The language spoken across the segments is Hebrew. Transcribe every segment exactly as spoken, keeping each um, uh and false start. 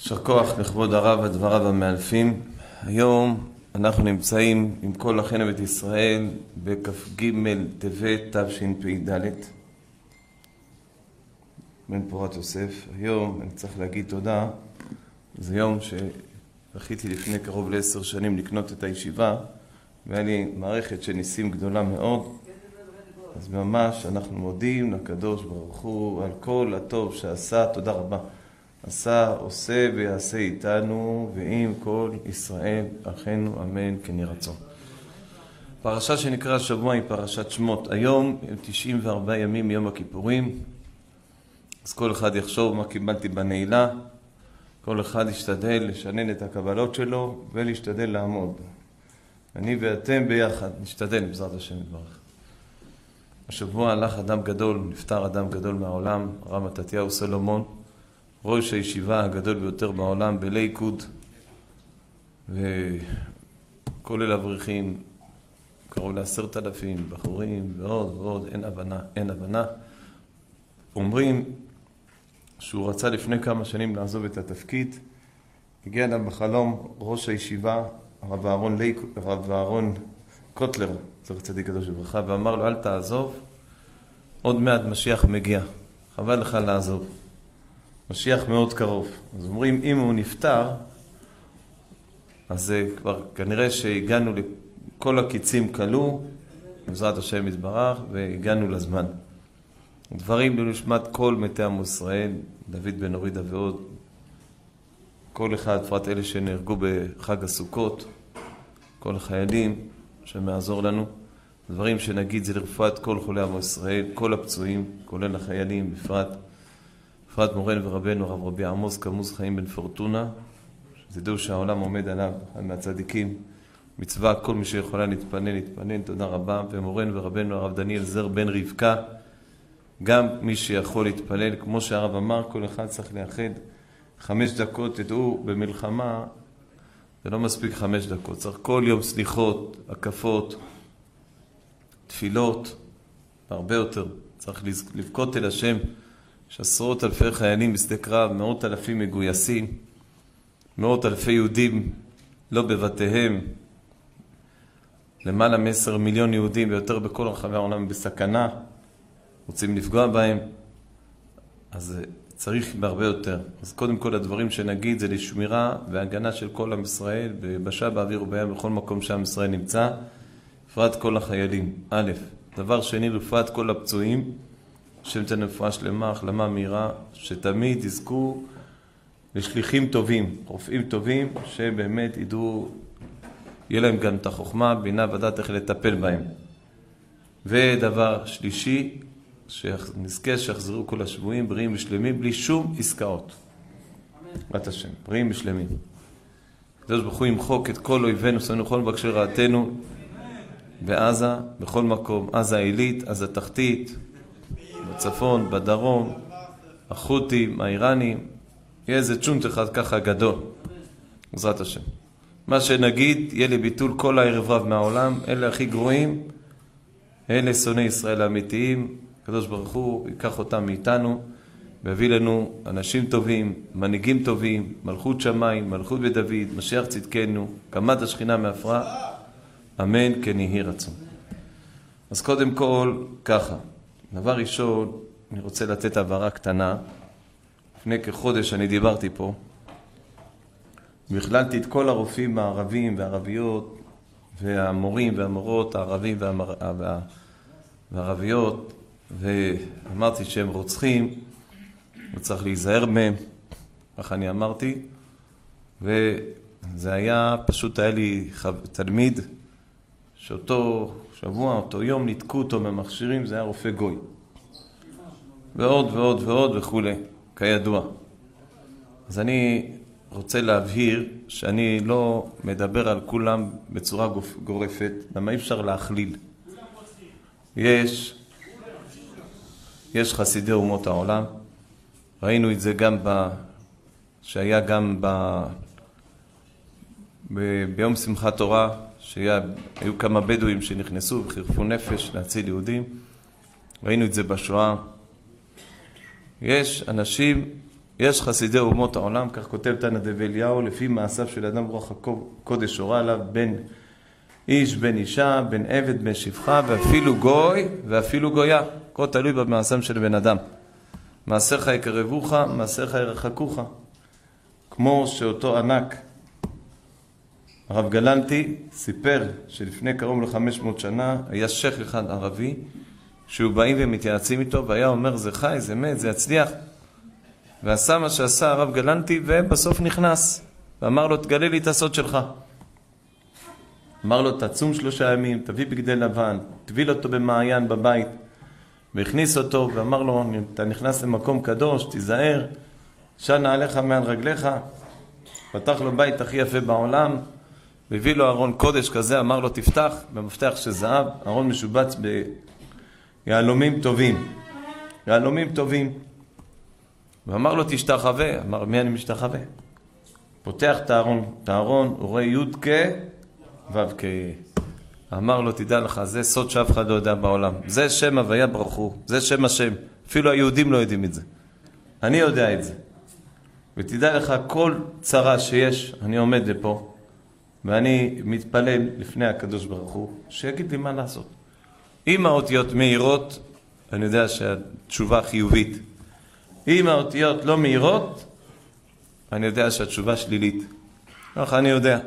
יישר כוח לכבוד הרב ודבריו המאלפים. היום אנחנו נמצאים עם כל אחינו בית ישראל בכ"ג טבת תשפ"ד, בן פורת יוסף. היום אני צריך להגיד תודה. זה יום שזכיתי לפני קרוב לעשר שנים לקנות את הישיבה, והיה לי מערכת של ניסים גדולה מאוד. אז ממש אנחנו מודים לקדוש ברוך הוא על כל הטוב שעשה. תודה רבה. עשה, עושה ויעשה איתנו ועם כל ישראל אחינו, אמן כן יהי רצון. פרשה שנקרא השבוע היא פרשת שמות. היום הם תשעים וארבעה ימים מיום הכיפורים, אז כל אחד יחשוב מה קיבלתי בנעילה, כל אחד ישתדל לשנן את הקבלות שלו ולהשתדל לעמוד. אני ואתם ביחד נשתדל בעזרת השם יתברך. השבוע הלך אדם גדול, נפטר אדם גדול מהעולם, הרב מתתיהו סולומון, ראש הישיבה הגדול ביותר בעולם בליכוד, וכולל אברכים, קרוב לעשרת אלפים בחורים ועוד ועוד, אין הבנה, אין הבנה. אומרים שהוא רצה לפני כמה שנים לעזוב את התפקיד, הגיע אליו בחלום ראש הישיבה, הרב אהרון ליכוד, הרב אהרון קוטלר, זכר צדיק קדוש לברכה, ואמר לו, אל תעזוב, עוד מעט משיח מגיע, חבל לך לעזוב. משיח מאוד קרוב. אז אומרים, אם הוא נפטר, אז זה כבר כנראה שהגענו לכל הקיצים קלו, בעזרת השם יתברך, והגענו לזמן. דברים לנשמת כל מתי עם ישראל, דוד בן אורידה ועוד, כל אחד, פרט אלה שנהרגו בחג הסוכות, כל החיילים שמעזור לנו, דברים שנגיד זה לרפואת כל חולי עם ישראל, כל הפצועים, כולל החיילים בפרט, בפרט מורנו ורבנו הרב רבי עמוס כמוז חיים בן פורטונה, שתדעו שהעולם עומד עליו, אחד מהצדיקים, מצווה כל מי שיכולה להתפנן, להתפנן, תודה רבה. ומורנו ורבנו הרב דניאל זר בן רבקה, גם מי שיכול להתפלל, כמו שהרב אמר, כל אחד צריך לאחד חמש דקות. תדעו, במלחמה זה לא מספיק חמש דקות, צריך כל יום סליחות, הקפות, תפילות, הרבה יותר. צריך לבכות אל השם, שעשרות אלפי חיילים בשדה קרב, מאות אלפים מגויסים, מאות אלפי יהודים לא בבתיהם, למעלה מעשר מיליון יהודים ויותר בכל רחבי העולם בסכנה, רוצים לפגוע בהם, אז צריך בהרבה יותר. אז קודם כל הדברים שנגיד זה לשמירה והגנה של כל עם ישראל, ביבשה, באוויר ובים, בכל מקום שעם ישראל נמצא, בפרט כל החיילים. א', דבר שני, רפואת כל הפצועים, שם תן רפואה שלמה, החלמה מהירה, שתמיד יזכו לשליחים טובים, רופאים טובים, שבאמת ידעו, יהיה להם גם את החוכמה, בינה ודעת איך לטפל בהם. ודבר שלישי, שנזכה שיחזרו כל השבועים בריאים ושלמים, בלי שום עסקאות. בת השם, בריאים ושלמים. קדוש ברוך הוא ימחוק את כל אויבינו, שונאינו כל מבקשי רעתנו, בעזה, בכל מקום, עזה העילית, עזה תחתית, בצפון, בדרום, החות'ים, האיראנים, יהיה איזה צ'ונט אחד ככה גדול, בעזרת השם. מה שנגיד, יהיה לביטול כל הערב רב מהעולם, אלה הכי גרועים, אלה שונאי ישראל האמיתיים, הקדוש ברוך הוא ייקח אותם מאיתנו, ויביא לנו אנשים טובים, מנהיגים טובים, מלכות שמיים, מלכות בדוד, משיח צדקנו, קמת השכינה מהפרה, אמן כן יהי רצון. אז קודם כל, ככה, דבר ראשון, אני רוצה לתת הבהרה קטנה. לפני כחודש אני דיברתי פה, והכללתי את כל הרופאים הערבים והערביות, והמורים והמורות הערבים והמר... וה... והערביות, ואמרתי שהם רוצחים, וצריך להיזהר מהם, ככה אני אמרתי, וזה היה, פשוט היה לי תלמיד, שאותו שבוע, אותו יום, נתקו אותו ממכשירים, זה היה רופא גוי. ועוד ועוד ועוד וכו', כידוע. אז אני רוצה להבהיר שאני לא מדבר על כולם בצורה גורפת, למה אי אפשר להכליל. יש, יש חסידי אומות העולם, ראינו את זה גם ב... שהיה גם ב... ב... ביום שמחת תורה, שהיו כמה בדואים שנכנסו וחירפו נפש להציל יהודים, ראינו את זה בשואה. יש אנשים יש חסידי אומות העולם, כך כותב תנא דבי אליהו, לפי מעשיו של אדם רוח הקודש הורה עליו, בין איש, בין אישה, בין עבד, בין שפחה, ואפילו גוי, ואפילו גויה. כל תלוי במעשיו של בן אדם. מעשיך יקרבוך, מעשיך ירחקוך. כמו שאותו ענק, הרב גלנטי סיפר שלפני קרוב ל-חמש מאות שנה היה שייך אחד ערבי, שהוא באים ומתייעצים איתו, והיה אומר זה חי, זה מת, זה יצליח. ועשה מה שעשה הרב גלנטי, ובסוף נכנס. ואמר לו, תגלה לי את הסוד שלך. אמר לו, תצום שלושה ימים, תביא בגדי לבן, תביל אותו במעיין בבית. והכניס אותו, ואמר לו, אתה נכנס למקום קדוש, תיזהר, שנה עליך מעל רגליך. פתח לו בית הכי יפה בעולם, והביא לו ארון קודש כזה, אמר לו, תפתח, במפתח של זהב, ארון משובץ ביהלומים טובים. יהלומים טובים. ואמר לו, תשתחווה. אמר, מי אני משתחווה? פותח את הארון, את הארון, הוא רואה י' כ' ו' כ'. אמר לו, תדע לך, זה סוד שאף אחד לא יודע בעולם. זה שם הוויה ברוך הוא, זה שם השם. אפילו היהודים לא יודעים את זה. אני יודע את זה. ותדע לך, כל צרה שיש, אני עומד לפה, ואני מתפלל לפני הקדוש ברוך הוא, שיגיד לי מה לעשות. אם האותיות מהירות, אני יודע שהתשובה חיובית. אם האותיות לא מהירות, אני יודע שהתשובה שלילית. ככה אני יודע.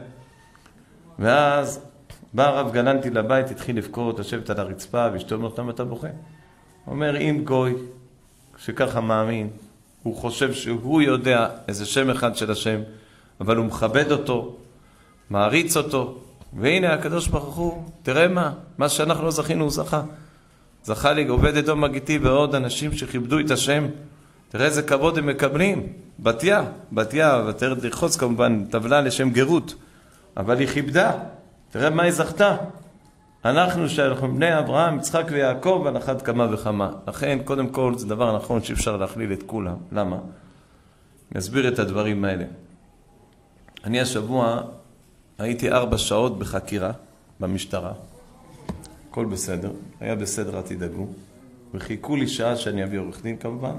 ואז בא הרב גלנטי לבית, התחיל לבכות, לשבת על הרצפה, ואשתו אומרת, למה אתה בוכה? הוא אומר, אם גוי, שככה מאמין, הוא חושב שהוא יודע איזה שם אחד של השם, אבל הוא מכבד אותו, מעריץ אותו, והנה הקדוש ברוך הוא, תראה מה, מה שאנחנו לא זכינו הוא זכה. זכה לי עובד אדום מגיתי ועוד אנשים שכיבדו את השם. תראה איזה כבוד הם מקבלים. בתיה, בתיה, ותרד לרחוץ כמובן, טבלה לשם גירות. אבל היא כיבדה. תראה מה היא זכתה. אנחנו שאנחנו בני אברהם, יצחק ויעקב, על אחת כמה וכמה. לכן, קודם כל, זה דבר נכון שאפשר להכליל את כולם. למה? אני אסביר את הדברים האלה. אני השבוע הייתי ארבע שעות בחקירה במשטרה. הכל בסדר. היה בסדר, תדאגו. וחיכו לי שעה שאני אביא עורך דין כמובן.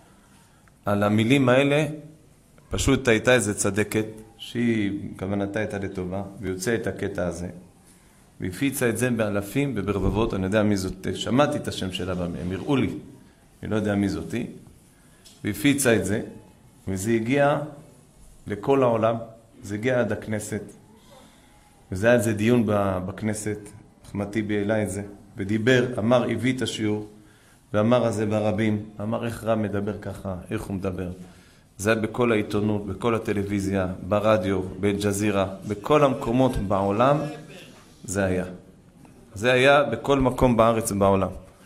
על המילים האלה, פשוט הייתה איזה צדקת, שהיא כוונתה הייתה לטובה, ויוצא את הקטע הזה. והפיצה את זה באלפים וברבבות, אני יודע מי זאת, שמעתי את השם שלה, הם הראו לי, אני לא יודע מי זאתי, והפיצה את זה, וזה הגיע לכל העולם, זה הגיע עד הכנסת, וזה היה איזה דיון בכנסת, אחמד טיבי העלה את זה, ודיבר, אמר, הביא את השיעור, ואמר הזה ברבים, אמר איך רב מדבר ככה, איך הוא מדבר. זה היה בכל העיתונות, בכל הטלוויזיה, ברדיו, באל-ג'זירה, בכל המקומות בעולם, זה היה. זה היה בכל מקום בארץ ובעולם.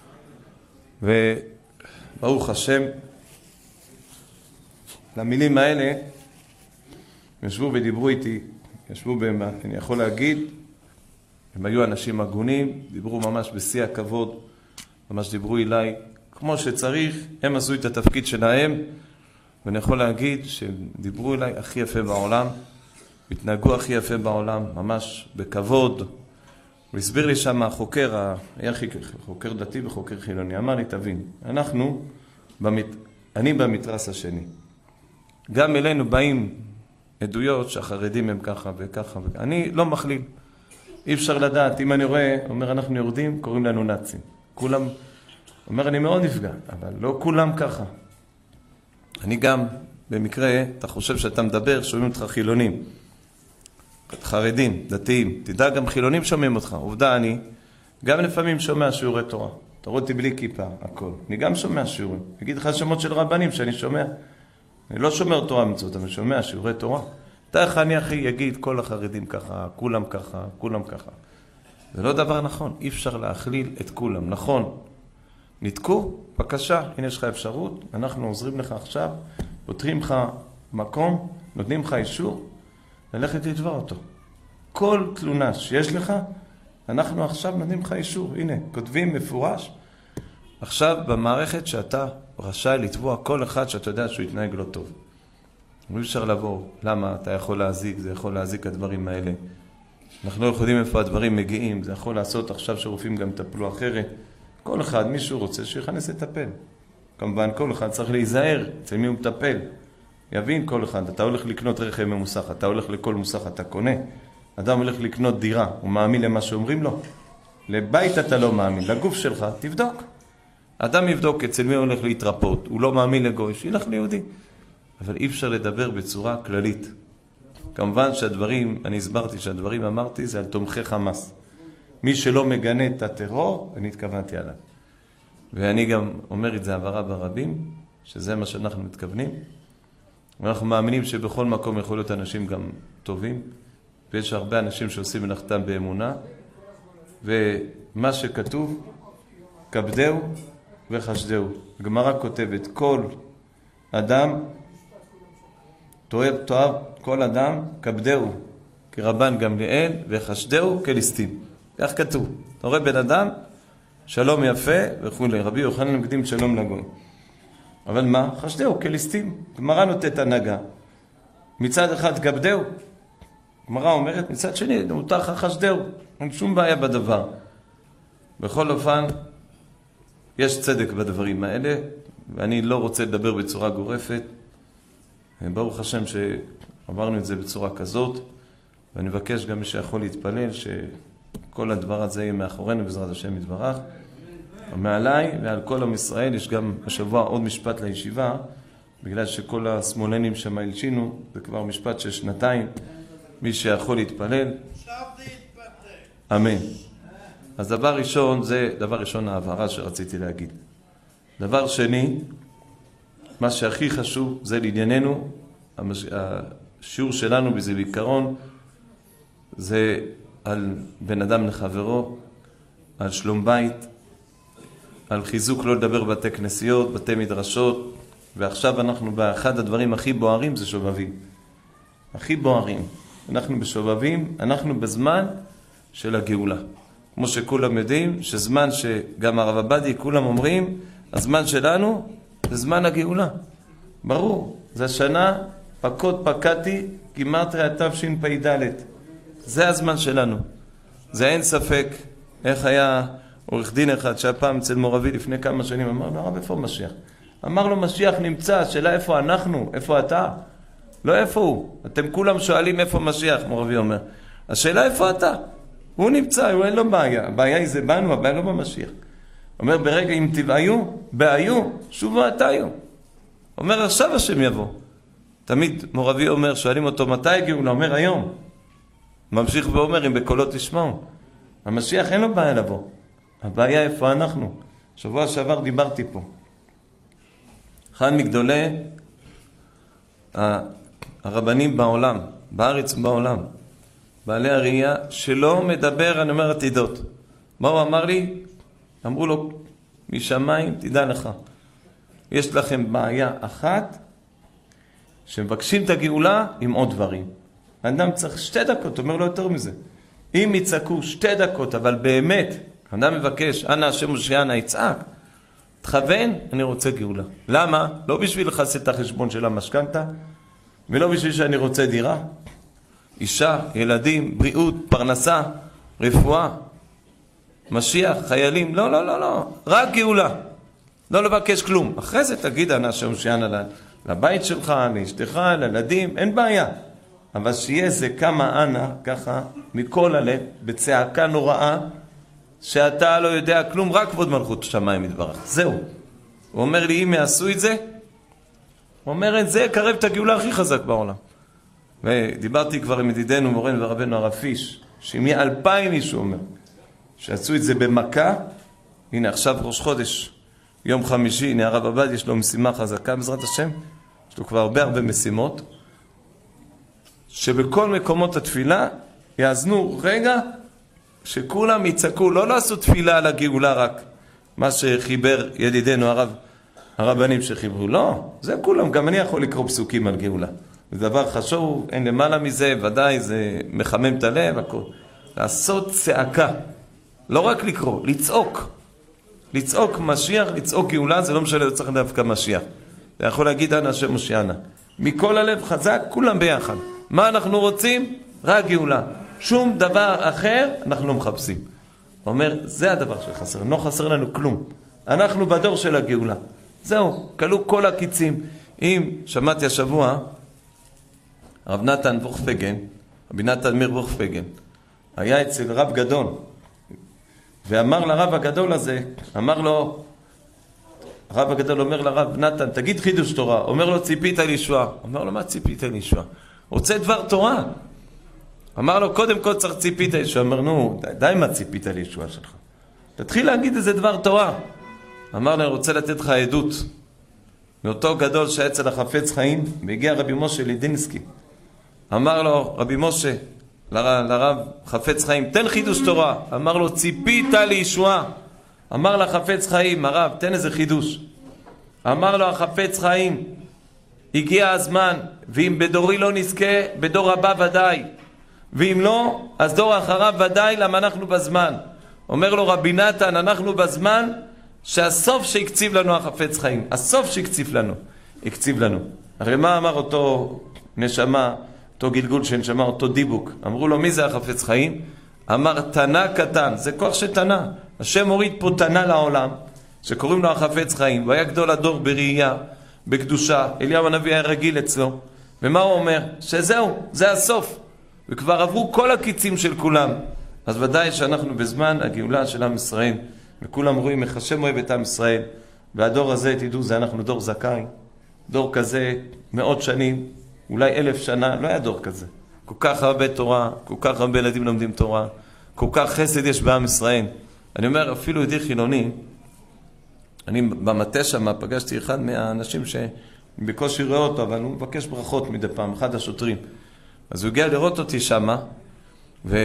וברוך השם, למילים האלה, ישבו ודיברו איתי, ישבו במה, אני יכול להגיד, הם היו אנשים הגונים, דיברו ממש בשיא הכבוד, ממש דיברו אליי, כמו שצריך, הם עשו את התפקיד שלהם, ואני יכול להגיד שדיברו אליי הכי יפה בעולם, התנהגו הכי יפה בעולם, ממש בכבוד. הוא הסביר לי שם החוקר, היה חוקר דתי וחוקר חילוני, אמר לי, תבין, אנחנו, במת... אני במתרס השני. גם אלינו באים עדויות שהחרדים הם ככה וככה וככה. אני לא מכליל. אי אפשר לדעת, אם אני רואה, אומר אנחנו יורדים, קוראים לנו נאצים. כולם, אומר אני מאוד נפגע, אבל לא כולם ככה. אני גם, במקרה, אתה חושב שאתה מדבר, שומעים אותך חילונים. חרדים, דתיים. תדע, גם חילונים שומעים אותך. עובדה, אני גם לפעמים שומע שיעורי תורה. אתה רואה אותי בלי כיפה, הכל. אני גם שומע שיעורים. אני אגיד לך שמות של רבנים שאני שומע. אני לא שומע תורה מצוות, אבל שומע שיעורי תורה. אתה איך אני אחי יגיד כל החרדים ככה, כולם ככה, כולם ככה. זה לא דבר נכון. אי אפשר להכליל את כולם. נכון. נתקו, בבקשה, הנה יש לך אפשרות. אנחנו עוזרים לך עכשיו, פותרים לך מקום, נותנים לך אישור. ללכת לתבע אותו. כל תלונה שיש לך, אנחנו עכשיו נותנים לך אישור. הנה, כותבים מפורש. עכשיו במערכת שאתה רשאי לתבוע כל אחד שאתה יודע שהוא יתנהג לא טוב. לא אפשר לבוא. למה? אתה יכול להזיק, זה יכול להזיק הדברים האלה. אנחנו לא יודעים איפה הדברים מגיעים. זה יכול לעשות עכשיו שרופאים גם טפלו אחרת. כל אחד, מישהו רוצה שיכנס לטפל. כמובן, כל אחד צריך להיזהר אצל מי הוא מטפל. יבין כל אחד, אתה הולך לקנות רכב ממוסך, אתה הולך לכל מוסך, אתה קונה. אדם הולך לקנות דירה, הוא מאמין למה שאומרים לו? לבית אתה לא מאמין, לגוף שלך, תבדוק. אדם יבדוק אצל מי הולך להתרפות, הוא לא מאמין לגוי, שילך ליהודי. אבל אי אפשר לדבר בצורה כללית. כמובן שהדברים, אני הסברתי שהדברים אמרתי, זה על תומכי חמאס. מי שלא מגנה את הטרור, אני התכוונתי עליו. ואני גם אומר את זה הבהרה ברבים, שזה מה שאנחנו מתכוונים. ואנחנו מאמינים שבכל מקום יכול להיות אנשים גם טובים, ויש הרבה אנשים שעושים מלאכתם באמונה, ומה שכתוב, כבדהו וחשדהו. הגמרא כותבת, כל אדם, תואב, תואב, כל אדם, כבדהו, כרבן גמליאל, וחשדהו כליסטין. כך כתוב. אתה רואה בן אדם, שלום יפה וכו'. רבי יוחנן מקדים שלום לגוי. אבל מה? חשדהו כליסטין. גמרא נותנת הנהגה. מצד אחד כבדהו. גמרא אומרת, מצד שני, מותר חשדהו. אין שום בעיה בדבר. בכל אופן, יש צדק בדברים האלה, ואני לא רוצה לדבר בצורה גורפת. ברוך השם שאמרנו את זה בצורה כזאת, ואני מבקש גם מי שיכול להתפלל שכל הדבר הזה יהיה מאחורינו בעזרת השם יתברך. מעליי ועל כל עם ישראל יש גם השבוע עוד משפט לישיבה, בגלל שכל השמאלנים שם הלשינו, זה כבר משפט של שנתיים, מי שיכול להתפלל. אמן. אז דבר ראשון, זה דבר ראשון ההבהרה שרציתי להגיד. דבר שני, מה שהכי חשוב זה לענייננו, השיעור שלנו בזה בעיקרון, זה על בן אדם לחברו, על שלום בית, על חיזוק לא לדבר בתי כנסיות, בתי מדרשות, ועכשיו אנחנו באחד הדברים הכי בוערים זה שובבים. הכי בוערים. אנחנו בשובבים, אנחנו בזמן של הגאולה. כמו שכולם יודעים, שזמן שגם הרב עבדי, כולם אומרים, הזמן שלנו זה זמן הגאולה. ברור, זה השנה, פקוד פקדתי, גימטריה תשפ"ד. זה הזמן שלנו. זה אין ספק. איך היה עורך דין אחד שהפעם אצל מורבי לפני כמה שנים, אמר לו, הרב, איפה משיח? אמר לו, משיח נמצא, השאלה איפה אנחנו, איפה אתה? לא איפה הוא. אתם כולם שואלים איפה משיח, מורבי אומר. השאלה איפה אתה? הוא נמצא, הוא אין לו בעיה. הבעיה היא זה בנו, הבעיה לא במשיח. אומר, ברגע אם תבעיו, בעיו, שובו עתיו. אומר, עכשיו השם יבוא. תמיד מורבי אומר, שואלים אותו, מתי הגיעו? הוא אומר, היום. ממשיך ואומר, אם בקולות תשמעו. המשיח אין לו בעיה לבוא. הבעיה איפה אנחנו. שבוע שעבר דיברתי פה. אחד מגדולי הרבנים בעולם, בארץ ובעולם, בעלי הראייה, שלא מדבר, אני אומר, עתידות. מה הוא אמר לי? אמרו לו, משמיים, תדע לך. יש לכם בעיה אחת, שמבקשים את הגאולה עם עוד דברים. האדם צריך שתי דקות, אומר לו יותר מזה. אם יצעקו שתי דקות, אבל באמת, האדם מבקש, אנא השם מושיענה, יצעק, תכוון, אני רוצה גאולה. למה? לא בשביל לחסל את החשבון של המשכנתה, ולא בשביל שאני רוצה דירה. אישה, ילדים, בריאות, פרנסה, רפואה, משיח, חיילים, לא, לא, לא, לא, רק גאולה. לא לבקש כלום. אחרי זה תגיד, אנא השם מושיענה, לבית שלך, לאשתך, לילדים, אין בעיה. אבל שיהיה זה כמה אנא, ככה, מכל הלב, בצעקה נוראה, שאתה לא יודע כלום, רק כבוד מלכות שמיים יתברך. זהו. הוא אומר לי, אם יעשו את זה, הוא אומר את זה, קרב את הגאולה הכי חזק בעולם. ודיברתי כבר עם ידידנו, מורנו ורבנו הרב פיש, שאם יהיה אלפיים איש, הוא אומר, שעשו את זה במכה, הנה עכשיו ראש חודש, יום חמישי, הנה הרב עבד, יש לו משימה חזקה בעזרת השם, יש לו כבר הרבה הרבה משימות, שבכל מקומות התפילה יאזנו רגע שכולם יצעקו, לא לעשו תפילה על הגאולה רק, מה שחיבר ידידנו הרב, הרבנים שחיברו, לא, זה כולם, גם אני יכול לקרוא פסוקים על גאולה. זה דבר חשוב, אין למעלה מזה, ודאי זה מחמם את הלב, הכל. לעשות צעקה, לא רק לקרוא, לצעוק. לצעוק משיח, לצעוק גאולה, זה לא משנה, זה צריך דווקא משיח. זה יכול להגיד, אנא השם מושיענה. מכל הלב חזק, כולם ביחד. מה אנחנו רוצים? רק גאולה. שום דבר אחר אנחנו לא מחפשים. הוא אומר, זה הדבר שחסר, לא חסר לנו כלום. אנחנו בדור של הגאולה. זהו, כלו כל הקיצים. אם שמעתי השבוע, הרב נתן בוכפגן, רבי נתן מיר בוכפגן, היה אצל רב גדול, ואמר לרב הגדול הזה, אמר לו, הרב הגדול אומר לרב נתן, תגיד חידוש תורה. אומר לו, ציפית לישועה. אומר לו, מה ציפית לישועה? רוצה דבר תורה. אמר לו, קודם כל צריך ציפית לישועה. אמר, נו, די, די מה ציפית לישועה שלך. תתחיל להגיד איזה דבר תורה. אמר לו, אני רוצה לתת לך עדות. מאותו גדול שהיה אצל החפץ חיים, והגיע רבי משה לידינסקי. אמר לו, רבי משה, לרב, לרב חפץ חיים, תן חידוש תורה. אמר לו, ציפית לישועה. אמר לה חפץ חיים, הרב, תן איזה חידוש. אמר לו החפץ חיים, הגיע הזמן, ואם בדורי לא נזכה, בדור הבא ודאי. ואם לא, אז דור אחריו ודאי, למה אנחנו בזמן. אומר לו רבי נתן, אנחנו בזמן שהסוף שהקציב לנו החפץ חיים, הסוף שהקציב לנו, הקציב לנו. הרי מה אמר אותו נשמה, אותו גלגול של נשמה, אותו דיבוק? אמרו לו, מי זה החפץ חיים? אמר, תנה קטן, זה כוח שתנה. השם הוריד פה תנה לעולם, שקוראים לו החפץ חיים, והיה גדול הדור בראייה, בקדושה. אליהו הנביא היה רגיל אצלו. ומה הוא אומר? שזהו, זה הסוף. וכבר עברו כל הקיצים של כולם. אז ודאי שאנחנו בזמן הגאולה של עם ישראל, וכולם רואים איך השם אוהב את עם ישראל, והדור הזה, תדעו, זה אנחנו דור זכאי. דור כזה, מאות שנים, אולי אלף שנה, לא היה דור כזה. כל כך הרבה תורה, כל כך הרבה ילדים לומדים תורה, כל כך חסד יש בעם ישראל. אני אומר, אפילו ידי חילוני, אני במטה שם פגשתי אחד מהאנשים שבקושי רואה אותו, אבל הוא מבקש ברכות מדי פעם, אחד השוטרים. אז הוא הגיע לראות אותי שם, ו...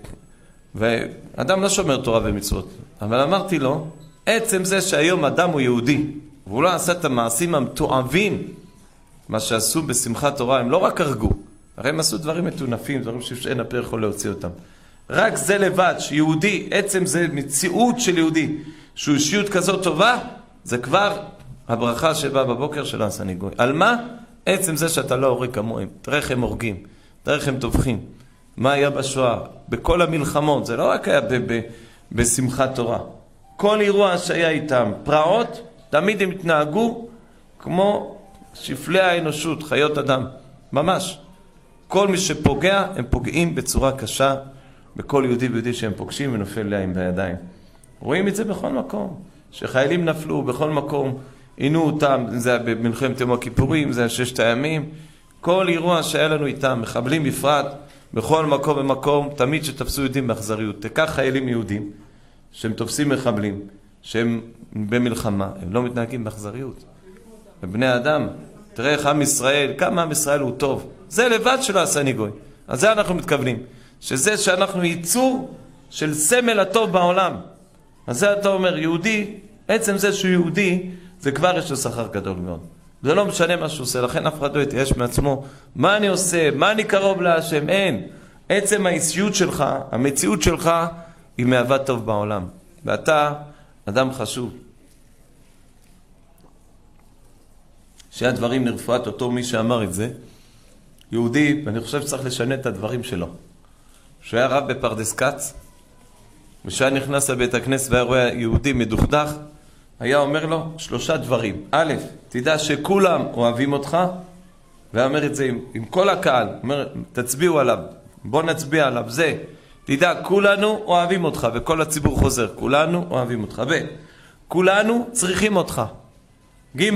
ואדם לא שומר תורה ומצוות. אבל אמרתי לו, עצם זה שהיום אדם הוא יהודי, והוא לא עשה את המעשים המתועבים, מה שעשו בשמחת תורה, הם לא רק הרגו, הרי הם עשו דברים מטונפים, דברים שאין הפה יכול להוציא אותם. רק זה לבד, שיהודי, עצם זה מציאות של יהודי, שהוא אישיות כזאת טובה, זה כבר הברכה שבאה בבוקר של הסניגוי. על מה? עצם זה שאתה לא הורג כמוהם. תראה איך הם הורגים, תראה איך הם טובחים. מה היה בשואה? בכל המלחמות, זה לא רק היה ב- ב- בשמחת תורה. כל אירוע שהיה איתם, פרעות, תמיד הם התנהגו כמו שפלי האנושות, חיות אדם. ממש. כל מי שפוגע, הם פוגעים בצורה קשה, בכל יהודי ויהודי שהם פוגשים ונופל להם בידיים. רואים את זה בכל מקום. שחיילים נפלו בכל מקום, עינו אותם, זה היה במלחמת יום הכיפורים, זה היה ששת הימים. כל אירוע שהיה לנו איתם, מחבלים בפרט, בכל מקום ומקום, תמיד שתפסו יהודים באכזריות. תקח חיילים יהודים, שהם תופסים מחבלים, שהם במלחמה, הם לא מתנהגים באכזריות. ובני אדם, תראה איך עם ישראל, כמה עם ישראל הוא טוב. זה לבד שלא עשה ניגוי. אז זה אנחנו מתכוונים. שזה שאנחנו ייצור של סמל הטוב בעולם. אז זה אתה אומר, יהודי, עצם זה שהוא יהודי, זה כבר יש לו שכר גדול מאוד. זה לא משנה מה שהוא עושה, לכן אף אחד לא יתייאש מעצמו. מה אני עושה? מה אני קרוב להשם? אין. עצם האישיות שלך, המציאות שלך, היא מהווה טוב בעולם. ואתה אדם חשוב. שהדברים לרפואת אותו מי שאמר את זה, יהודי, ואני חושב שצריך לשנה את הדברים שלו. שהיה רב בפרדס כץ, ושהיה נכנס לבית הכנסת והיה רואה יהודי מדוכדך, היה אומר לו שלושה דברים. א', תדע שכולם אוהבים אותך, והיה אומר את זה עם, עם כל הקהל, אומר, תצביעו עליו, בוא נצביע עליו, זה, תדע, כולנו אוהבים אותך, וכל הציבור חוזר, כולנו אוהבים אותך. ב', כולנו צריכים אותך. ג',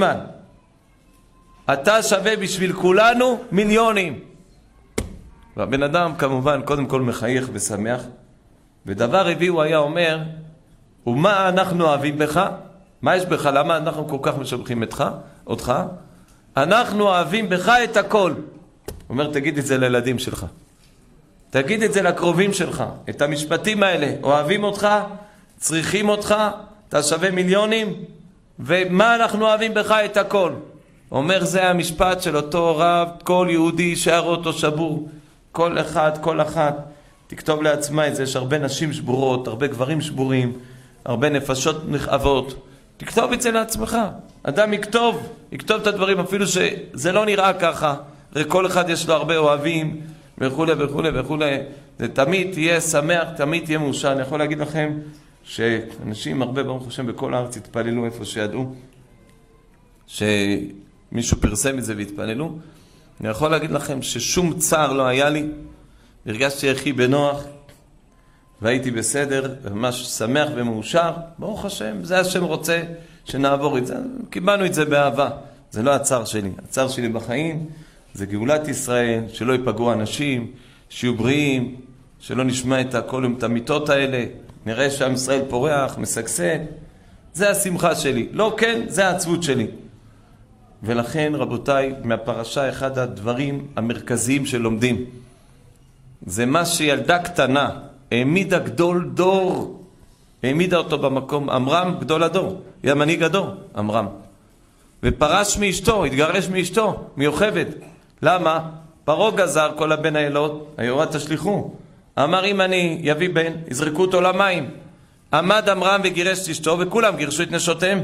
אתה שווה בשביל כולנו מיליונים. והבן אדם כמובן קודם כל מחייך ושמח. ודבר רביעי הוא היה אומר, ומה אנחנו אוהבים בך? מה יש בך? למה אנחנו כל כך משבחים אותך? אותך? אנחנו אוהבים בך את הכל. הוא אומר, תגיד את זה לילדים שלך. תגיד את זה לקרובים שלך. את המשפטים האלה. אוהבים אותך, צריכים אותך, אתה שווה מיליונים, ומה אנחנו אוהבים בך את הכל. אומר, זה המשפט של אותו רב, כל יהודי שער אותו שבור. כל אחד, כל אחת, תכתוב לעצמה את זה. יש הרבה נשים שבורות, הרבה גברים שבורים, הרבה נפשות נכאבות. תכתוב את זה לעצמך. אדם יכתוב, יכתוב את הדברים, אפילו שזה לא נראה ככה. כל אחד יש לו הרבה אוהבים, וכו' וכו' וכו'. זה תמיד תהיה שמח, תמיד תהיה מאושר. אני יכול להגיד לכם שאנשים הרבה ברוך השם בכל הארץ התפללו איפה שידעו, מישהו פרסם את זה והתפללו. אני יכול להגיד לכם ששום צער לא היה לי, הרגשתי הכי בנוח, והייתי בסדר, ממש שמח ומאושר. ברוך השם, זה השם רוצה שנעבור את זה. קיבלנו את זה באהבה. זה לא הצער שלי. הצער שלי בחיים זה גאולת ישראל, שלא ייפגעו אנשים, שיהיו בריאים, שלא נשמע את הכל עם המיטות האלה, נראה שעם ישראל פורח, משגשג. זה השמחה שלי. לא כן, זה העצבות שלי. ולכן, רבותיי, מהפרשה אחד הדברים המרכזיים שלומדים, זה מה שילדה קטנה העמידה גדול דור, העמידה אותו במקום. עמרם גדול הדור, היא המנהיג הדור, עמרם. ופרש מאשתו, התגרש מאשתו, מיוחדת. למה? פרעה גזר כל הבן הילוד, היורה תשליחו. אמר אם אני יביא בן, יזרקו אותו למים. עמד עמרם וגירש את אשתו, וכולם גירשו את נשותיהם.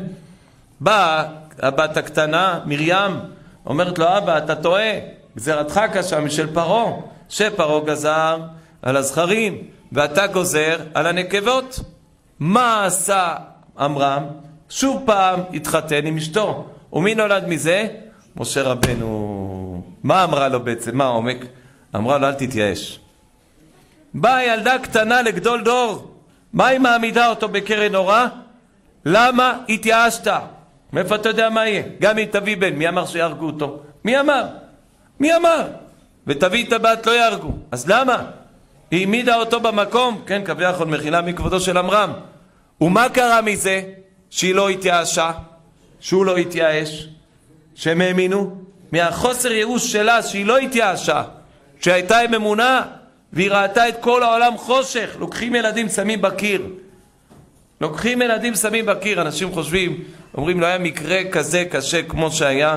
באה הבת הקטנה, מרים, אומרת לו, אבא, אתה טועה, גזרתך קשה משל פרעה, שפרעה גזר על הזכרים, ואתה גוזר על הנקבות. מה עשה עמרם? שוב פעם התחתן עם אשתו. ומי נולד מזה? משה רבנו. מה אמרה לו בעצם? מה העומק? אמרה לו, אל תתייאש. באה ילדה קטנה לגדול דור. מה היא מעמידה אותו בקרן אורה? למה התייאשת? מאיפה אתה יודע מה יהיה? גם אם תביא בן, מי אמר שיהרגו אותו? מי אמר? מי אמר? ותביא את הבת לא יהרגו. אז למה? היא העמידה אותו במקום, כן, כביכול מחילה מכבודו של עמרם. ומה קרה מזה? שהיא לא התייאשה, שהוא לא התייאש, שהם האמינו? מהחוסר ייאוש שלה שהיא לא התייאשה, שהייתה עם אמונה והיא ראתה את כל העולם חושך. לוקחים ילדים שמים בקיר, לוקחים ילדים שמים בקיר. אנשים חושבים, אומרים לא היה מקרה כזה קשה כמו שהיה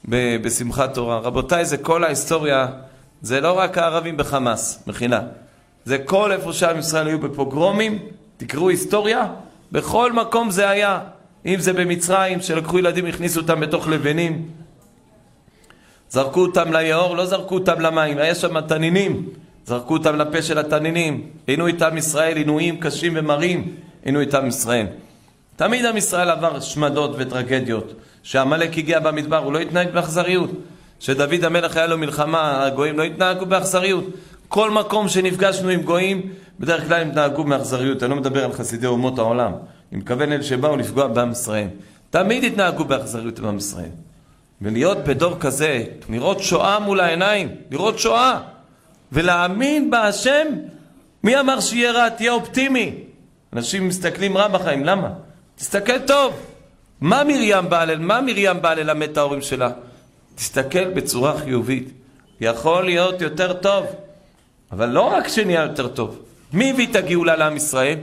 בשמחת תורה. רבותיי, זה כל ההיסטוריה, זה לא רק הערבים בחמאס, מחילה, זה כל איפה שעם ישראל היו בפוגרומים. תקראו היסטוריה, בכל מקום זה היה. אם זה במצרים, שלקחו ילדים, הכניסו אותם בתוך לבנים, זרקו אותם ליאור, לא זרקו אותם למים, היה שם תנינים, זרקו אותם לפה של התנינים. עינו איתם ישראל, עינויים קשים ומרים, עינו איתם ישראל. תמיד עם ישראל עבר שמדות וטרגדיות. שהמלך הגיע במדבר, הוא לא התנהג באכזריות. שדוד המלך היה לו מלחמה, הגויים לא התנהגו באכזריות. כל מקום שנפגשנו עם גויים, בדרך כלל הם התנהגו באכזריות. אני לא מדבר על חסידי אומות העולם, אני מכוון אלה שבאו לפגוע בעם ישראל. תמיד התנהגו באכזריות בעם ישראל. ולהיות בדור כזה, לראות שואה מול העיניים, לראות שואה, ולהאמין בהשם. מי אמר שיהיה רע? תהיה אופטימי. אנשים מסתכלים רע בחיים, למה? תסתכל טוב. מה מרים באה ל... מה מרים באה ללמד את ההורים שלה? תסתכל בצורה חיובית. יכול להיות יותר טוב. אבל לא רק שנהיה יותר טוב. מי הביא את הגאולה לעם ישראל?